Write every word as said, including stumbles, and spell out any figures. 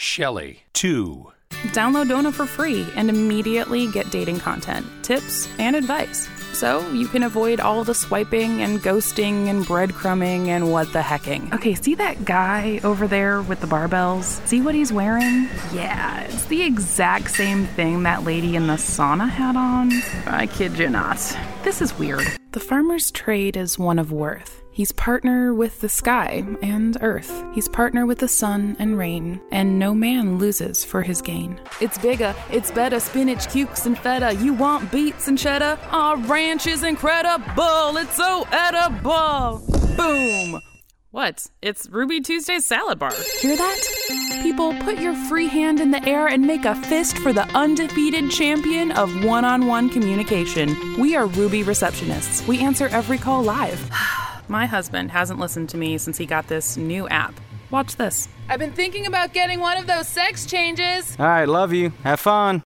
Shelley. Two. Download Dona for free and immediately get dating content, tips, and advice. So you can avoid all the swiping and ghosting and breadcrumbing and what the hecking. Okay, see that guy over there with the barbells? See what he's wearing? Yeah, it's the exact same thing that lady in the sauna had on. I kid you not. This is weird. The farmer's trade is one of worth. He's partner with the sky and earth. He's partner with the sun and rain, and no man loses for his gain. It's bigger, it's better, spinach, cukes, and feta. You want beets and cheddar? Our ranch is incredible, it's so edible. Boom. What? It's Ruby Tuesday's salad bar. Hear that? People, put your free hand in the air and make a fist for the undefeated champion of one-on-one communication. We are Ruby receptionists. We answer every call live. My husband hasn't listened to me since he got this new app. Watch this. I've been thinking about getting one of those sex changes. All right, love you. Have fun.